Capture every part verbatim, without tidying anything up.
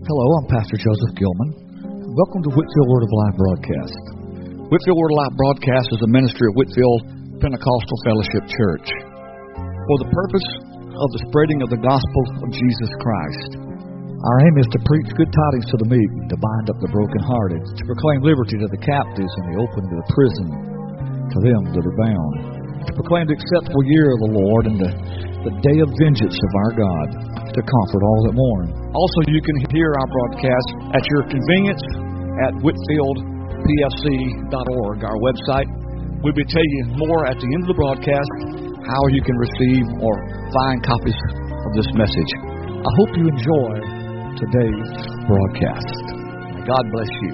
Hello, I'm Pastor Joseph Gilman. Welcome to Whitfield Word of Life broadcast. Whitfield Word of Life broadcast is a ministry of Whitfield Pentecostal Fellowship Church for the purpose of the spreading of the gospel of Jesus Christ. Our aim is to preach good tidings to the meek, to bind up the brokenhearted, to proclaim liberty to the captives and the opening of the prison to them that are bound, to proclaim the acceptable year of the Lord and the, the day of vengeance of our God, to comfort all that mourn. Also, you can hear our broadcast at your convenience at whitfield p f c dot org, our website. We'll be telling you more at the end of the broadcast how you can receive or find copies of this message. I hope you enjoy today's broadcast. May God bless you.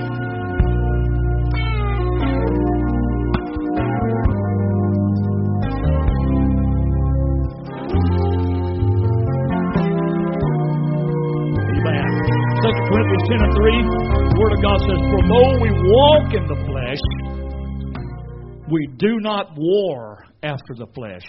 Second Corinthians ten and three, the Word of God says, "For though we walk in the flesh, we do not war after the flesh.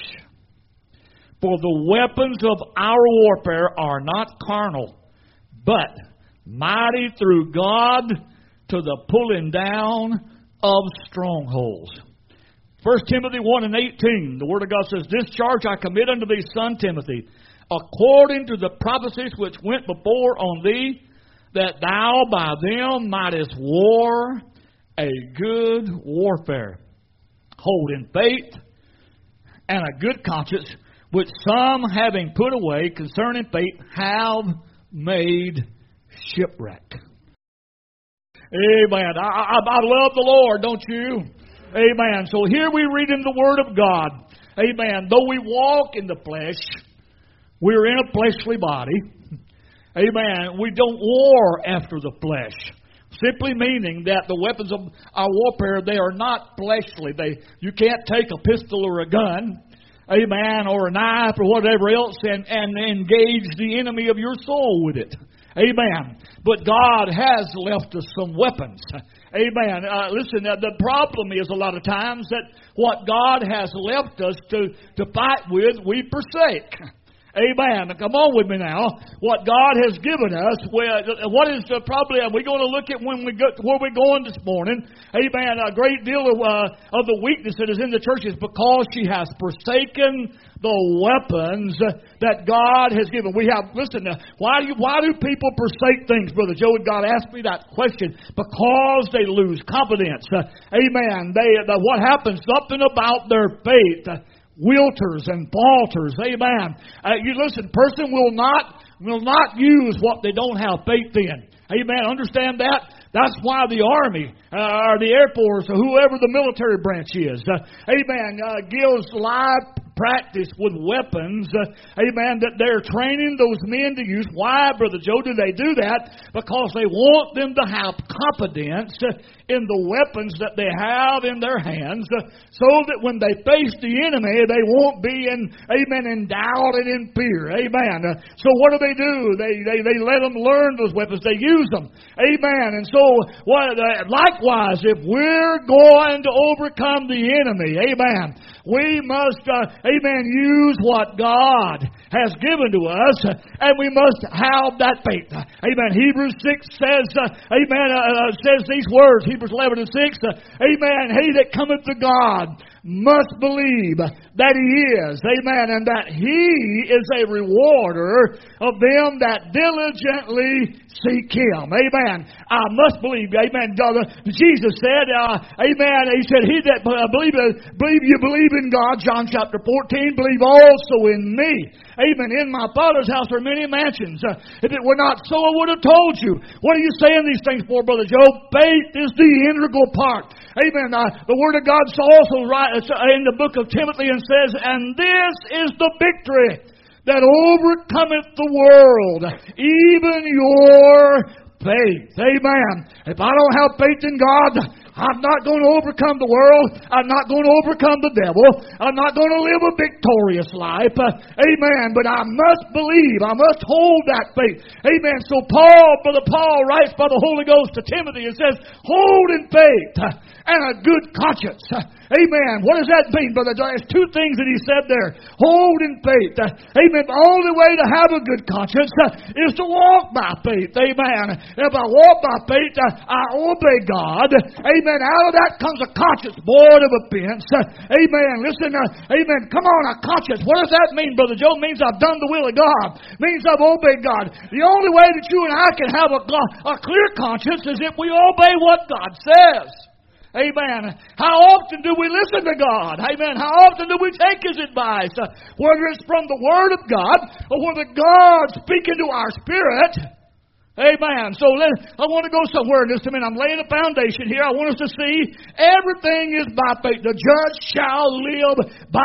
For the weapons of our warfare are not carnal, but mighty through God to the pulling down of strongholds." First Timothy one and eighteen, the Word of God says, "This charge I commit unto thee, son Timothy, according to the prophecies which went before on thee, that thou by them mightest war a good warfare, holding faith and a good conscience, which some, having put away concerning faith, have made shipwreck." Amen. I, I, I love the Lord, don't you? Amen. So here we read in the Word of God, amen, though we walk in the flesh, we're in a fleshly body. Amen. We don't war after the flesh. Simply meaning that the weapons of our warfare, they are not fleshly. They, you can't take a pistol or a gun, amen, or a knife or whatever else and, and engage the enemy of your soul with it. Amen. But God has left us some weapons. Amen. Uh, listen, uh, the problem is a lot of times that what God has left us to, to fight with, we forsake. Amen. Come on with me now. What God has given us, what is the, probably, are we going to look at when we go, where we're going this morning? Amen. A great deal of, uh, of the weakness that is in the church is because she has forsaken the weapons that God has given. We have, listen, why do you, why do people forsake things, Brother Joe? God asked me that question. Because they lose confidence. Uh, amen. They, uh, what happens? Something about their faith Uh, wilters and falters. Amen. Uh, you listen, person will not will not use what they don't have faith in. Amen. Understand that? That's why the Army uh, or the Air Force or whoever the military branch is, uh, amen, uh, gives live practice with weapons, uh, amen, that they're training those men to use. Why, Brother Joe, do they do that? Because they want them to have confidence uh, in the weapons that they have in their hands, uh, so that when they face the enemy, they won't be in, amen, in doubt and in fear. Amen. Uh, so what do they do? They, they, they let them learn those weapons. They use them. Amen. And so, what, uh, likewise, if we're going to overcome the enemy, amen, we must, uh, amen, use what God has given to us, and we must have that faith. Amen. Hebrews six says, uh, amen, uh, says these words, Hebrews eleven and six, uh, amen, he that cometh to God must believe that He is, amen, and that He is a rewarder of them that diligently seek Him, amen. I must believe, amen. Jesus said, uh, amen, He said, he that believe, believe you believe in God, John chapter fourteen, believe also in me. Amen. In my Father's house are many mansions. Uh, if it were not so, I would have told you. What are you saying these things for, Brother Joe? Faith is the integral part. Amen. Uh, the Word of God also writes in the book of Timothy and says, "And this is the victory that overcometh the world, even your faith." Amen. If I don't have faith in God, I'm not going to overcome the world. I'm not going to overcome the devil. I'm not going to live a victorious life. Uh, amen. But I must believe. I must hold that faith. Amen. So Paul, Brother Paul writes by the Holy Ghost to Timothy and says, hold in faith uh, and a good conscience. Uh, amen. What does that mean, Brother John? There's two things that he said there. Hold in faith. Uh, amen. The only way to have a good conscience uh, is to walk by faith. Amen. If I walk by faith, uh, I obey God. Amen. Out of that comes a conscience void of offense. Uh, amen. Listen, uh, amen. Come on, a conscience. What does that mean, Brother Joe? It means I've done the will of God. It means I've obeyed God. The only way that you and I can have a, a clear conscience is if we obey what God says. Amen. How often do we listen to God? Amen. How often do we take His advice? Uh, whether it's from the Word of God or whether God's speaking to our spirit. Amen. So let, I want to go somewhere in just a minute. I'm laying a foundation here. I want us to see everything is by faith. The just shall live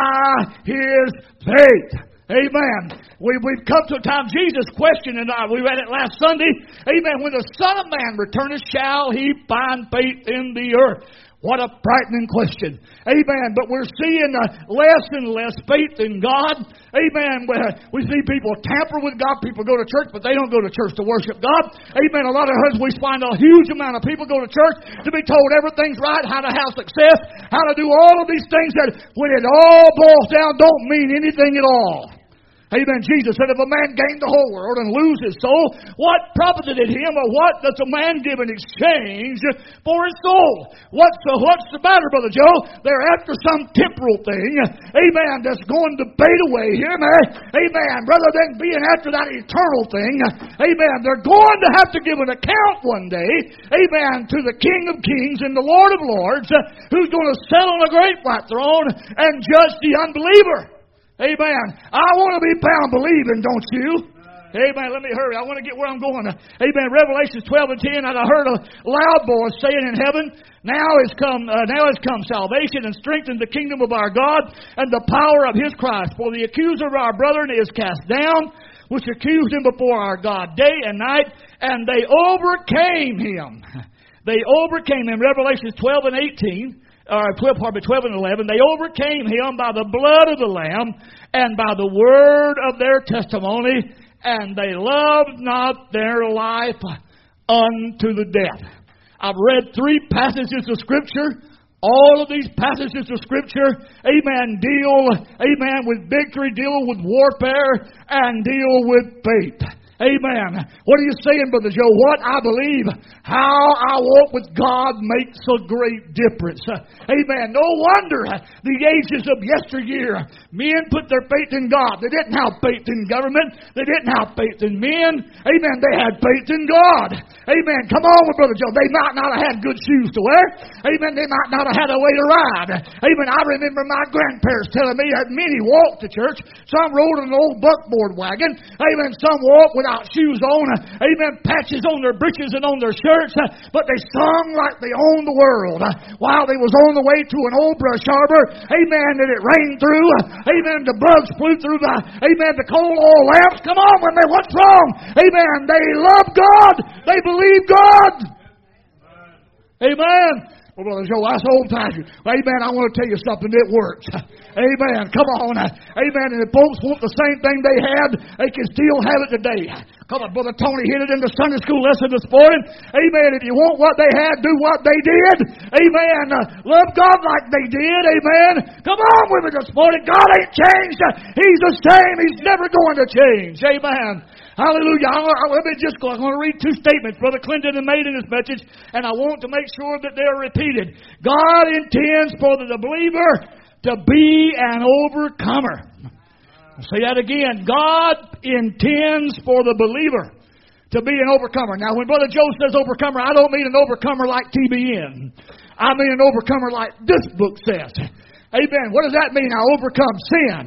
by his faith. Amen. We, we've come to a time, Jesus questioned, and we read it last Sunday. Amen. When the Son of Man returneth, shall he find faith in the earth? What a frightening question. Amen. But we're seeing uh, less and less faith in God. Amen. We see people tamper with God. People go to church, but they don't go to church to worship God. Amen. A lot of times we find a huge amount of people go to church to be told everything's right, how to have success, how to do all of these things that when it all boils down don't mean anything at all. Amen. Jesus said, if a man gain the whole world and lose his soul, what profited it him, or what does a man give in exchange for his soul? What's the, what's the matter, Brother Joe? They're after some temporal thing, amen, that's going to fade away here, man. Amen. Rather than being after that eternal thing, amen, they're going to have to give an account one day, amen, to the King of Kings and the Lord of Lords, who's going to sit on a great white throne and judge the unbeliever. Amen. I want to be found believing, don't you? Amen. Let me hurry. I want to get where I'm going. Amen. Revelation twelve and ten. And I heard a loud voice saying in heaven, Now is come, uh, now has come salvation and strength in the kingdom of our God and the power of His Christ. For the accuser of our brethren is cast down, which accused him before our God day and night, and they overcame him. They overcame him. Revelation twelve and eighteen. Or twelve, pardon me, twelve and eleven, they overcame him by the blood of the Lamb and by the word of their testimony, and they loved not their life unto the death. I've read three passages of Scripture. All of these passages of Scripture, amen, deal, amen, with victory, deal with warfare, and deal with faith. Amen. What are you saying, Brother Joe? What I believe, how I walk with God makes a great difference. Amen. No wonder the ages of yesteryear, men put their faith in God. They didn't have faith in government. They didn't have faith in men. Amen. They had faith in God. Amen. Come on with Brother Joe. They might not have had good shoes to wear. Amen. They might not have had a way to ride. Amen. I remember my grandparents telling me that many walked to church. Some rode in an old buckboard wagon. Amen. Some walked with shoes on, amen, patches on their breeches and on their shirts, but they sung like they owned the world. While they was on the way to an old brush harbor, amen, that it rained through, amen, the bugs flew through the, amen, the coal oil lamps. Come on with me, what's wrong? Amen, they love God, they believe God. Amen. Well, Brother Joe, that's old-fashioned. Amen. I want to tell you something that works. Amen. Come on. Amen. And if folks want the same thing they had, they can still have it today. Come on, Brother Tony hit it in the Sunday school lesson this morning. Amen. If you want what they had, do what they did. Amen. Uh, love God like they did. Amen. Come on with me this morning. God ain't changed. He's the same. He's never going to change. Amen. Hallelujah. I, I, let me just go. I'm going to read two statements Brother Clinton made in his message, and I want to make sure that they're repeated. God intends for the believer to be an overcomer. I'll say that again. God intends for the believer to be an overcomer. Now, when Brother Joe says overcomer, I don't mean an overcomer like T B N. I mean an overcomer like this book says. Amen. What does that mean? I overcome sin.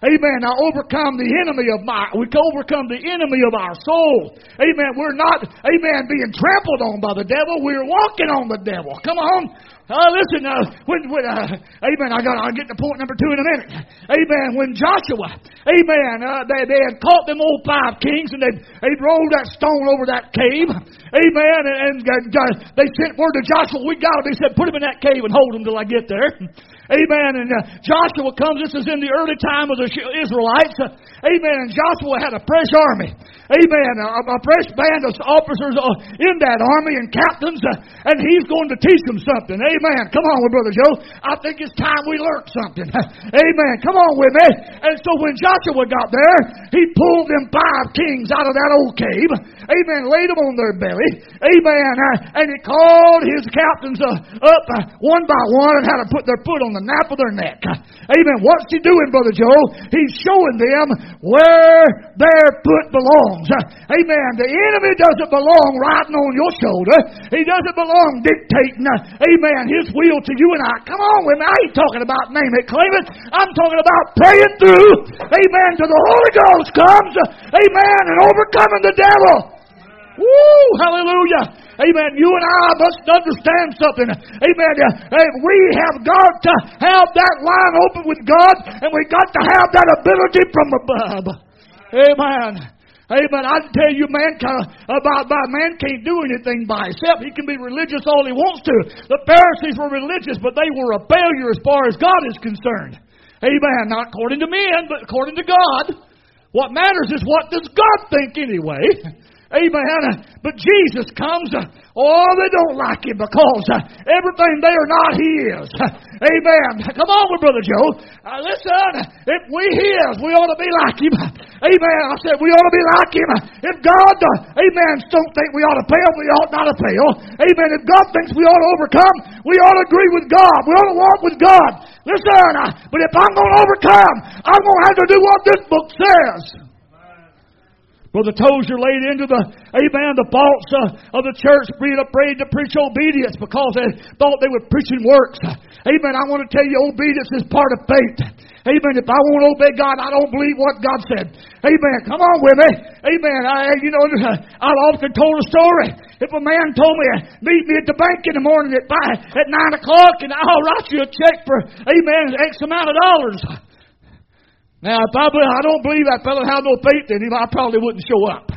Amen. I overcome the enemy of my, we can overcome the enemy of our soul. Amen. We're not, amen, being trampled on by the devil. We're walking on the devil. Come on. Uh, listen, uh, when, when, uh, amen, I got, I'll get to point number two in a minute. Amen, when Joshua, amen, uh, they, they had caught them old five kings and they'd, they'd rolled that stone over that cave. Amen, and, and uh, they sent word to Joshua, we got him. He said, put him in that cave and hold him till I get there. Amen, and uh, Joshua comes, this is in the early time of the Israelites. Uh, amen, and Joshua had a fresh army. Amen, a, a fresh band of officers uh, in that army and captains, uh, and he's going to teach them something. Amen. Come on with Brother Joe. I think it's time we learned something. Amen. Come on with me. And so when Joshua got there, he pulled them five kings out of that old cave. Amen. Laid them on their belly. Amen. Uh, and he called his captains uh, up uh, one by one and had to put their foot on the nape of their neck. Amen. What's he doing, Brother Joe? He's showing them where their foot belongs. Uh, amen. The enemy doesn't belong riding on your shoulder. He doesn't belong dictating. Uh, amen. His will to you and I. Come on with me. I ain't talking about name it, claim it. I'm talking about praying through. Amen. Till the Holy Ghost comes. Amen. And overcoming the devil. Woo! Hallelujah. Amen. You and I must understand something. Amen. We have got to have that line open with God, and we got to have that ability from above. Amen. Amen. I can tell you, man, about, about man can't do anything by himself. He can be religious all he wants to. The Pharisees were religious, but they were a failure as far as God is concerned. Amen. Not according to men, but according to God. What matters is what does God think anyway. Amen. But Jesus comes. Oh, they don't like him because everything they are not, he is. Amen. Come on with Brother Joe. Uh, listen, if we his, we ought to be like him. Amen. I said we ought to be like him. If God, uh, amen, don't think we ought to fail, we ought not to fail. Amen. If God thinks we ought to overcome, we ought to agree with God. We ought to walk with God. Listen, uh, but if I'm going to overcome, I'm going to have to do what this book says. Brother Tozer laid into the, amen, the faults uh, of the church being afraid to preach obedience because they thought they were preaching works. Amen. I want to tell you, obedience is part of faith. Amen. If I won't obey God, I don't believe what God said. Amen. Come on with me. Amen. I, you know, I've often told a story. If a man told me, meet me at the bank in the morning at five, at nine o'clock, and I'll write you a check for, amen, X amount of dollars. Now, if I, I don't believe that fellow had no faith in him, I probably wouldn't show up.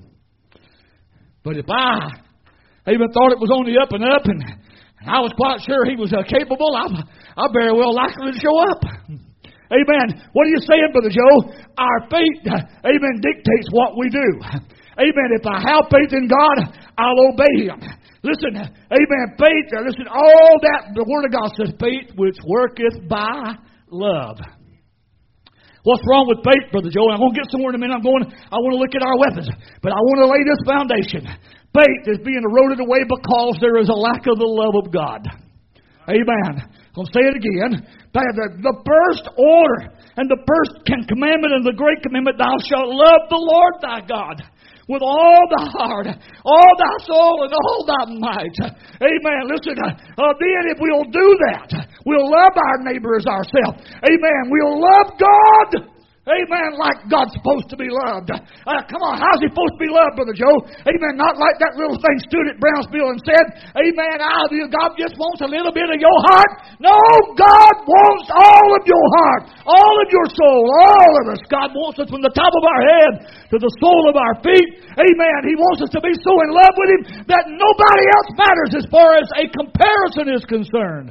But if I even thought it was on the up and up, and I was quite sure he was uh, capable, I, I very well likely to show up. Amen. What are you saying, Brother Joe? Our faith, amen, dictates what we do. Amen. If I have faith in God, I'll obey him. Listen, amen, faith, listen, all that, the Word of God says, faith which worketh by love. What's wrong with faith, Brother Joe? I'm going to get somewhere in a minute. I'm going. I want to look at our weapons, but I want to lay this foundation. Faith is being eroded away because there is a lack of the love of God. Amen. I'll say it again. The, the first order and the first commandment and the great commandment: Thou shalt love the Lord thy God with all thy heart, all thy soul, and all thy might. Amen. Listen, uh, then if we'll do that, we'll love our neighbor as ourselves. Amen. We'll love God. Amen. Like God's supposed to be loved. Uh, come on. How's he supposed to be loved, Brother Joe? Amen. Not like that little thing stood at Brownsville and said, amen, I, God just wants a little bit of your heart. No, God wants all of your heart, all of your soul, all of us. God wants us from the top of our head to the sole of our feet. Amen. He wants us to be so in love with him that nobody else matters as far as a comparison is concerned.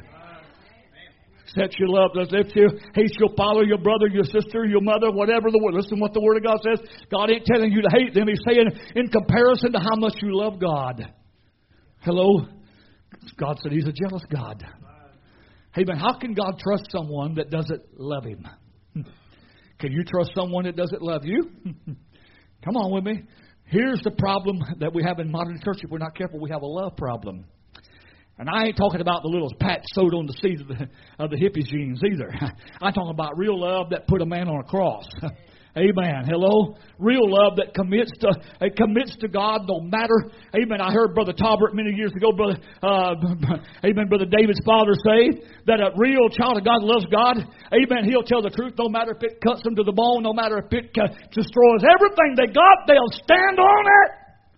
Except you love us. If you hate your father, your brother, your sister, your mother, whatever the word. Listen what the Word of God says. God ain't telling you to hate them. He's saying in comparison to how much you love God. Hello? God said He's a jealous God. Hey, man, how can God trust someone that doesn't love Him? Can you trust someone that doesn't love you? Come on with me. Here's the problem that we have in modern church. If we're not careful, we have a love problem. And I ain't talking about the little patch sewed on the seeds of the, of the hippie jeans either. I'm talking about real love that put a man on a cross. Amen. Hello? Real love that commits to uh, commits to God no matter. Amen. I heard Brother Talbert many years ago, Brother uh, Amen, Brother David's father say that a real child of God loves God. Amen. He'll tell the truth no matter if it cuts them to the bone, no matter if it uh, destroys everything they got, they'll stand on it.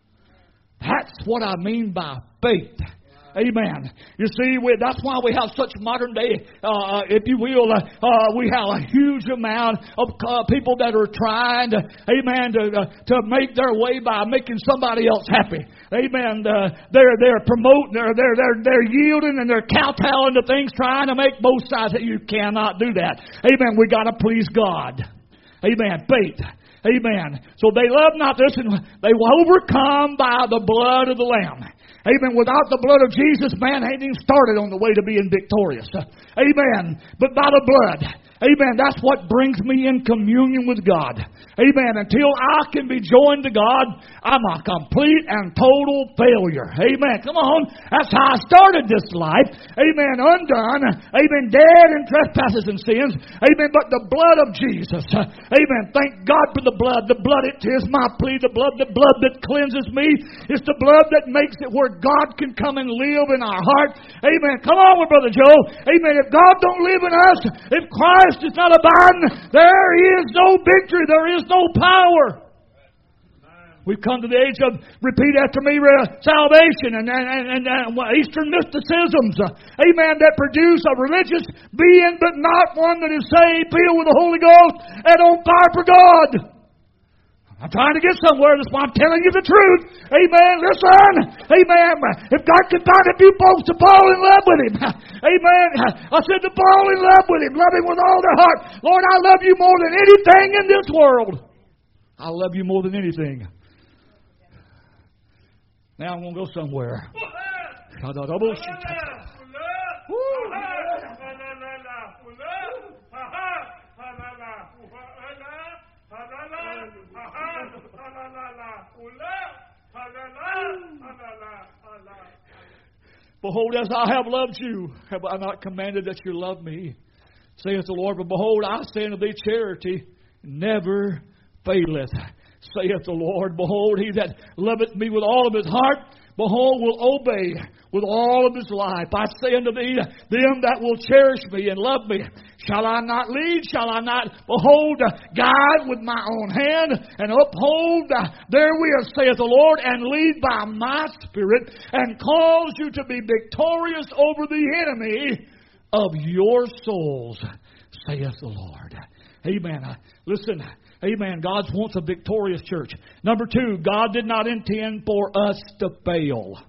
That's what I mean by faith. Amen. You see, we, that's why we have such modern day, uh, if you will, uh, uh, we have a huge amount of uh, people that are trying to, amen, to, uh, to make their way by making somebody else happy. Amen. Uh, they're they're promoting, they're they're they're they're yielding, and they're kowtowing to things, trying to make both sides. You cannot do that. Amen. We got to please God. Amen. Faith. Amen. So they love not this, and they will overcome by the blood of the Lamb. Amen. Without the blood of Jesus, man ain't even started on the way to being victorious. Amen. But by the blood. Amen. That's what brings me in communion with God. Amen. Until I can be joined to God, I'm a complete and total failure. Amen. Come on. That's how I started this life. Amen. Undone. Amen. Dead in trespasses and sins. Amen. But the blood of Jesus. Amen. Thank God for the blood. The blood, it is my plea. The blood, the blood that cleanses me. It's the blood that makes it where God can come and live in our heart. Amen. Come on with Brother Joe. Amen. If God don't live in us, if Christ is not abiding, there is no victory. There is no power. We've come to the age of, repeat after me, salvation and, and, and, and Eastern mysticisms. Amen. That produce a religious being, but not one that is saved, filled with the Holy Ghost, and on fire for God. I'm trying to get somewhere. That's why I'm telling you the truth. Amen. Listen. Amen. If God can find a few folks to fall in love with Him. Amen. I said to fall in love with Him. Love Him with all their heart. Lord, I love you more than anything in this world. I love you more than anything. Now I'm going to go somewhere. Behold, as I have loved you, have I not commanded that you love me? Saith the Lord, but behold, I say unto thee, charity never faileth. Saith the Lord, behold, he that loveth me with all of his heart, behold, will obey with all of his life. I say unto thee, them that will cherish me and love me, shall I not lead? Shall I not, behold, guide with my own hand, and uphold therewith, saith the Lord, and lead by my Spirit, and cause you to be victorious over the enemy of your souls, saith the Lord. Amen. Listen, amen. God wants a victorious church. Number two, God did not intend for us to fail.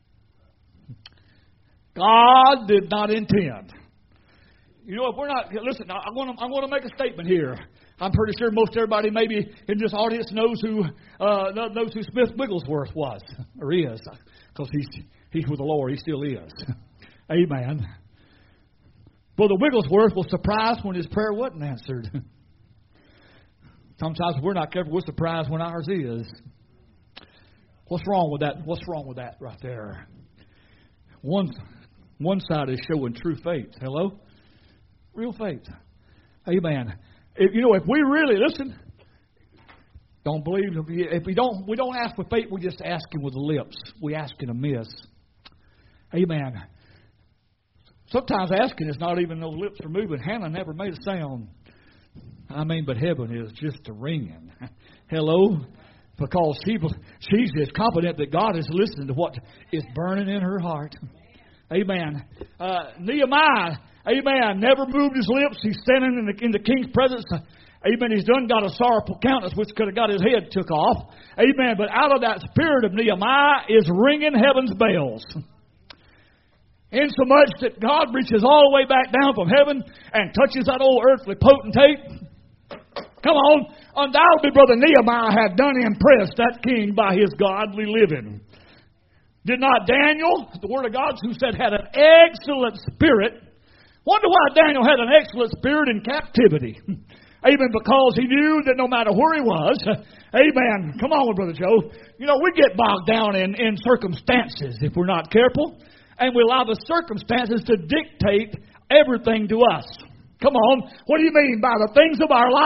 God did not intend. You know, if we're not, listen, I'm going to, I'm going to make a statement here. I'm pretty sure most everybody maybe in this audience knows who uh, knows who Smith Wigglesworth was, or is, because he's, he's with the Lord. He still is. Amen. Brother Wigglesworth was surprised when his prayer wasn't answered. Sometimes if we're not careful, we're surprised when ours is. What's wrong with that? What's wrong with that right there? One, one side is showing true faith. Hello? Real faith. Amen. If, you know, if we really, listen, don't believe, if we don't, we don't ask with faith, we just ask Him with the lips. We ask in amiss. Amen. Sometimes asking is not even those lips are moving. Hannah never made a sound. I mean, but heaven is just a ringing. Hello? Because she, she's as confident that God is listening to what is burning in her heart. Amen. Uh, Nehemiah, amen, never moved his lips. He's standing in the, in the king's presence. Amen. He's done got a sorrowful countenance, which could have got his head took off. Amen. But out of that spirit of Nehemiah is ringing heaven's bells. Insomuch that God reaches all the way back down from heaven and touches that old earthly potentate. Come on. Undoubtedly, Brother Nehemiah had done impressed that king by his godly living. Did not Daniel, the Word of God, who said had an excellent spirit. Wonder why Daniel had an excellent spirit in captivity. Amen. Because he knew that no matter where he was, amen. Come on, Brother Joe. You know, we get bogged down in, in circumstances if we're not careful. And we allow the circumstances to dictate everything to us. Come on. What do you mean by the things of our life?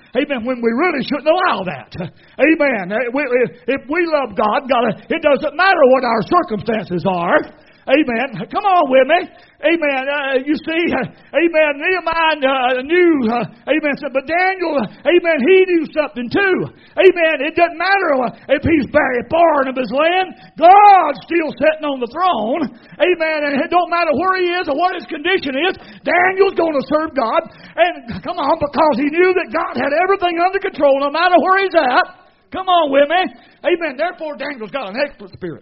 Amen. When we really shouldn't allow that. Amen. If we love God, God, it doesn't matter what our circumstances are. Amen. Come on with me. Amen. Uh, you see, uh, amen. Nehemiah uh, knew, uh, amen. But Daniel, uh, amen, he knew something too. Amen. It doesn't matter if he's very foreign of his land. God's still sitting on the throne. Amen. And it don't matter where he is or what his condition is. Daniel's going to serve God. And come on, because he knew that God had everything under control no matter where he's at. Come on with me. Amen. Therefore, Daniel's got an excellent spirit.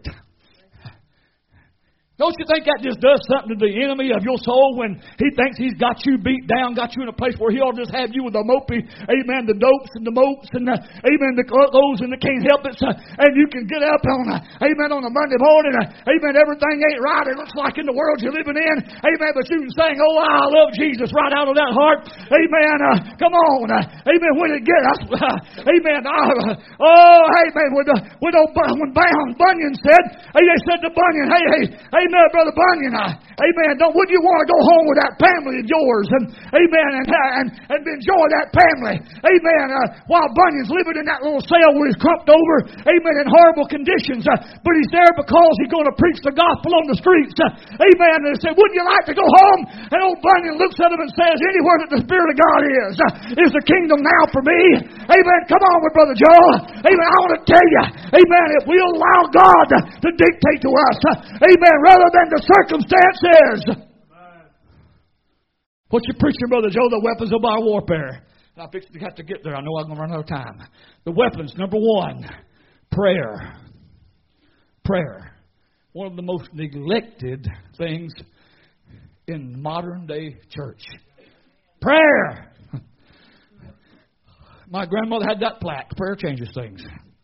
Don't you think that just does something to the enemy of your soul when he thinks he's got you beat down, got you in a place where he ought to just have you with the mopey, amen, the dopes and the mopes and, the, amen, the those and the can't help it, uh, and you can get up on, uh, amen, on a Monday morning, uh, amen, everything ain't right, it looks like in the world you're living in, amen, but you can sing, oh, I love Jesus right out of that heart, amen, uh, come on, uh, amen, when it get us, uh, amen, uh, oh, amen, when, uh, when, old, when Bunyan said, hey, they said to Bunyan, hey, hey, hey, amen, Brother Bunyan. Uh, amen. Don't, wouldn't you want to go home with that family of yours? And amen. And and, and enjoy that family. Amen. Uh, while Bunyan's living in that little cell where he's crumped over. Amen. In horrible conditions. Uh, but he's there because he's going to preach the gospel on the streets. Uh, amen. And they say, wouldn't you like to go home? And old Bunyan looks at him and says, anywhere that the Spirit of God is, uh, is the kingdom now for me. Amen. Come on with Brother Joe. Amen. I want to tell you. Amen. If we allow God to, to dictate to us. Uh, amen. Rather than the circumstances. What you preaching, Brother Joe? The weapons of our warfare. I fixed to have to get there. I know I'm going to run out of time. The weapons, number one, prayer. Prayer. One of the most neglected things in modern day church. Prayer. My grandmother had that plaque. Prayer changes things.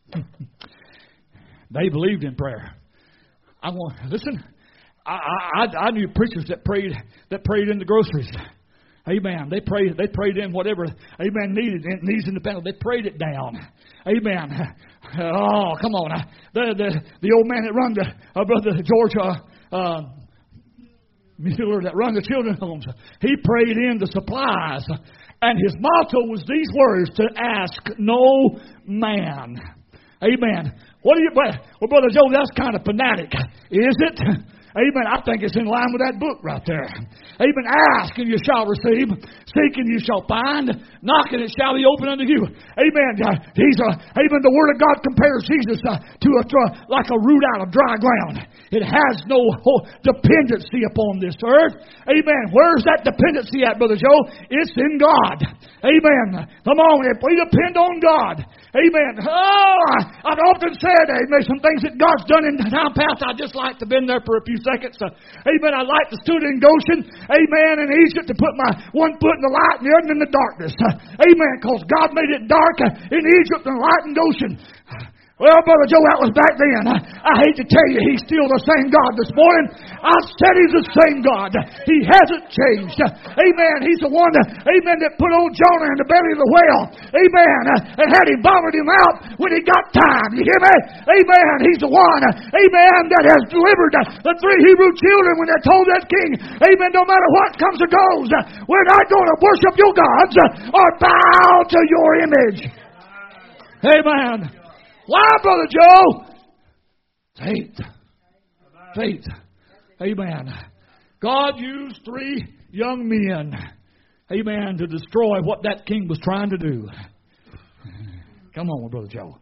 They believed in prayer. I want listen. I, I I knew preachers that prayed that prayed in the groceries. Amen. They prayed. They prayed in whatever. Amen. Needed needs in the family. They prayed it down. Amen. Oh, come on. The the the old man that run the uh, brother George uh, uh, Mueller that run the children's homes. He prayed in the supplies, and his motto was these words: to ask no man. Amen. What do you? Well, Brother Joe, that's kind of fanatic, is it? Amen. I think it's in line with that book right there. Amen. Ask and you shall receive. Seek and you shall find. Knock and it shall be opened unto you. Amen. Uh, he's a, amen. The Word of God compares Jesus uh, to a to a, like a root out of dry ground. It has no dependency upon this earth. Amen. Where's that dependency at, Brother Joe? It's in God. Amen. Come on. If we depend on God. Amen. Oh, I've often said, amen, some things that God's done in time past. I just like to been there for a few seconds. Uh, amen. I like to stood in Goshen. Amen. In Egypt to put my one foot in the light and the other in the darkness. Uh, amen. Because God made it dark uh, in Egypt and light in Goshen. Well, Brother Joe, that was back then. I, I hate to tell you, He's still the same God this morning. I said He's the same God. He hasn't changed. Amen. He's the one, amen, that put old Jonah in the belly of the whale. Amen. And had him vomit him out when he got time. You hear me? Amen. He's the one, amen, that has delivered the three Hebrew children when they told that king, amen, no matter what comes or goes, we're not going to worship your gods or bow to your image. Amen. Why, Brother Joe? Faith. Faith. Amen. God used three young men, amen, to destroy what that king was trying to do. Come on, Brother Joe.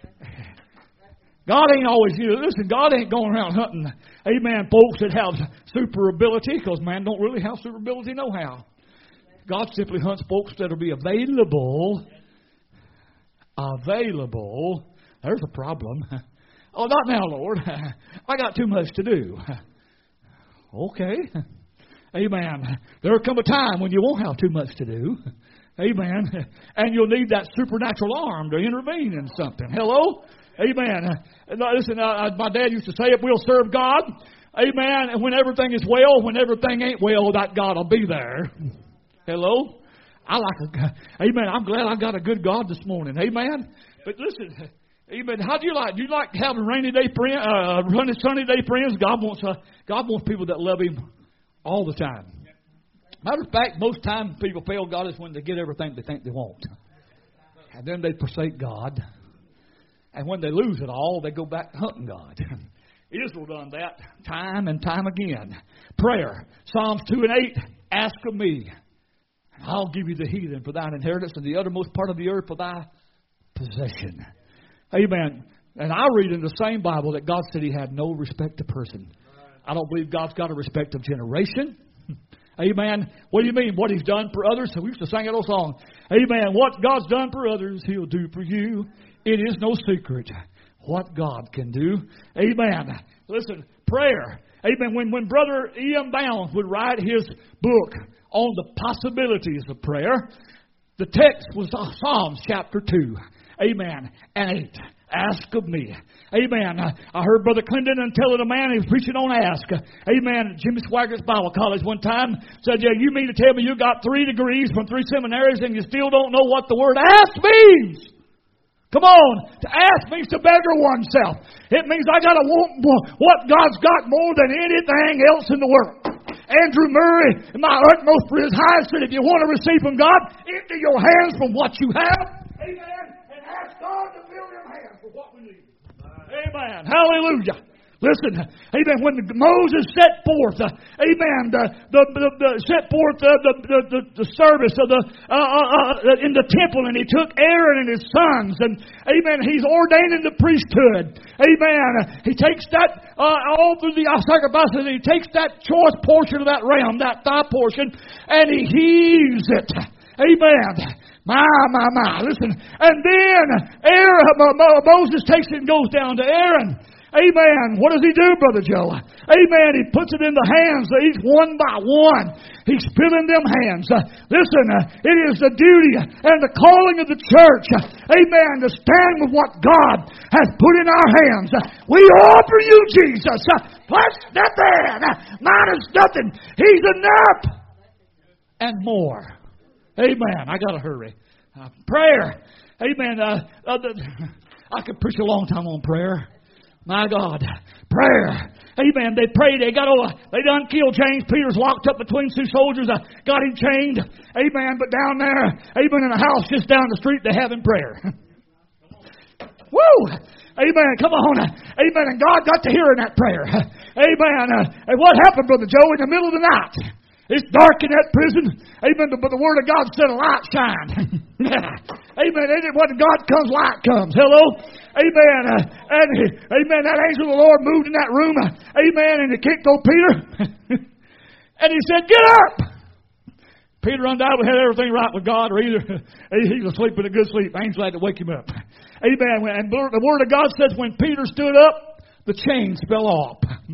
God ain't always, you know, listen, God ain't going around hunting, amen, folks that have super ability, because man don't really have super ability no how. God simply hunts folks that will be available, available. There's a problem. Oh, not now, Lord. I got too much to do. Okay. Amen. There'll come a time when you won't have too much to do. Amen. And you'll need that supernatural arm to intervene in something. Hello? Amen. Listen, uh, my dad used to say, if we'll serve God, amen, and when everything is well, when everything ain't well, that God will be there. Hello? I like a, amen. I'm glad I got a good God this morning. Amen. But listen, amen. How do you like? Do you like having rainy day friends, uh, running sunny day friends? God wants uh, God wants people that love Him all the time. Matter of fact, most times people fail God is when they get everything they think they want. And then they forsake God. And when they lose it all, they go back to hunting God. Israel done that time and time again. Prayer. Psalms two and eight. Ask of me, and I'll give you the heathen for thine inheritance and the uttermost part of the earth for thy possession. Amen. And I read in the same Bible that God said He had no respect to person. I don't believe God's got a respect of generation. Amen. What do you mean? What He's done for others? So we used to sing that old song. Amen. What God's done for others, He'll do for you. It is no secret what God can do. Amen. Listen, prayer. Amen. When, when Brother E M Bounds would write his book on the possibilities of prayer, the text was Psalms chapter two. Amen. And eight. Ask of me. Amen. I heard Brother Clinton tell it a man, he was preaching on ask. Amen. Jimmy Swaggart's Bible College one time said, yeah, you mean to tell me you got three degrees from three seminaries and you still don't know what the word ask means? Come on. To ask means to beggar oneself. It means I got to want what God's got more than anything else in the world. Andrew Murray, in my utmost for his highest, said if you want to receive from God, empty your hands from what you have. Amen. And ask God to fill your hands for what we need. Amen. Hallelujah. Listen, amen, when Moses set forth, uh, amen, the, the, the, the set forth uh, the, the, the, the service of the uh, uh, uh, in the temple, and he took Aaron and his sons, and amen, he's ordaining the priesthood. Amen. He takes that uh, all through the sacrifices, and he takes that choice portion of that ram, that thigh portion, and he heaves it. Amen. My, my, my. Listen, and then Aaron, Moses takes it and goes down to Aaron. Amen. What does he do, Brother Joe? Amen. He puts it in the hands of each one by one. He's filling them hands. Uh, listen, uh, it is the duty and the calling of the church, uh, amen, to stand with what God has put in our hands. Uh, we offer you, Jesus, uh, plus nothing, uh, minus nothing. He's enough and more. Amen. I got to hurry. Uh, prayer. Amen. Uh, uh, the, I could preach a long time on prayer. My God. Prayer. Amen. They prayed. They got over. They done killed James. Peter's locked up between two soldiers. I got him chained. Amen. But down there, amen, in a house just down the street, they're having prayer. Woo! Amen. Come on. Amen. And God got to hearing that prayer. Amen. Uh, and what happened, Brother Joe, in the middle of the night? It's dark in that prison. Amen. But the Word of God said a light shine. Amen. And when God comes, light comes. Hello. Amen. Uh, and amen. That angel of the Lord moved in that room. Uh, amen. And he kicked old Peter. And he said, get up. Peter undoubtedly had everything right with God, or either he was asleep in a good sleep. The angel had to wake him up. Amen. And the Word of God says when Peter stood up, the chains fell off.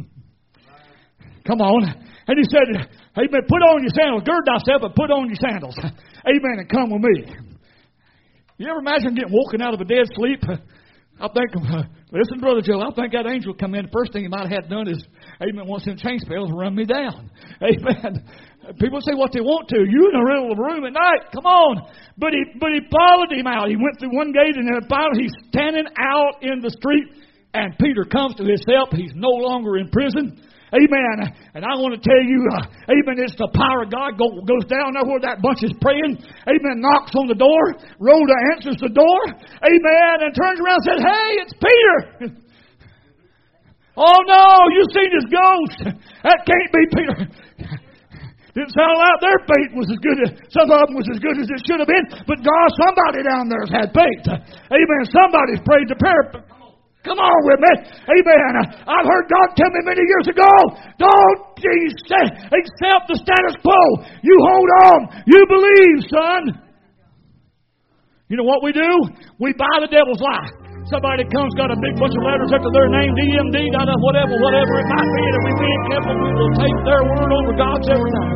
Come on. And he said, amen, put on your sandals. Gird thyself and put on your sandals. Amen, and come with me. You ever imagine getting woken out of a dead sleep? I think, uh, listen, Brother Joe, I think that angel come in. The first thing he might have had done is, amen, once them chain spells run me down. Amen. People say what they want to. You in the middle of the room at night. Come on. But he, but he followed him out. He went through one gate, and then finally he's standing out in the street, and Peter comes to his help. He's no longer in prison. Amen. And I want to tell you, uh, amen, it's the power of God. Go, goes down there where that bunch is praying. Amen. Knocks on the door. Rhoda answers the door. Amen. And turns around and says, hey, it's Peter. Oh, no, you've seen his ghost. That can't be Peter. Didn't sound like their faith was as good as, some of them was as good as it should have been. But God, somebody down there has had faith. Amen. Somebody's prayed the prayer. Come on with me. Amen. I've heard God tell me many years ago, don't accept the status quo. You hold on. You believe, son. You know what we do? We buy the devil's lie. Somebody comes, got a big bunch of letters after their name, D M D, whatever, whatever it might be, and if we being careful, we will take their word over God's every time.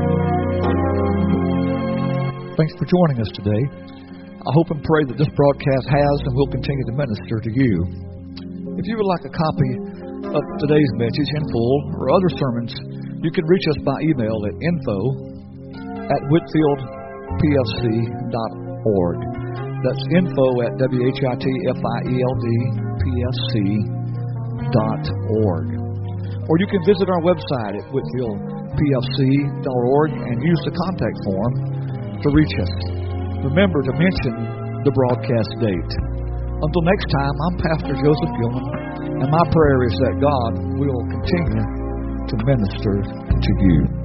Thanks for joining us today. I hope and pray that this broadcast has and will continue to minister to you. If you would like a copy of today's message in full or other sermons, you can reach us by email at info at whitfield p f c dot org. That's info at w h i t f i e l d p f c dot org. Or you can visit our website at whitfield p f c dot org and use the contact form to reach us. Remember to mention the broadcast date. Until next time, I'm Pastor Joseph Gilman, and my prayer is that God will continue to minister to you.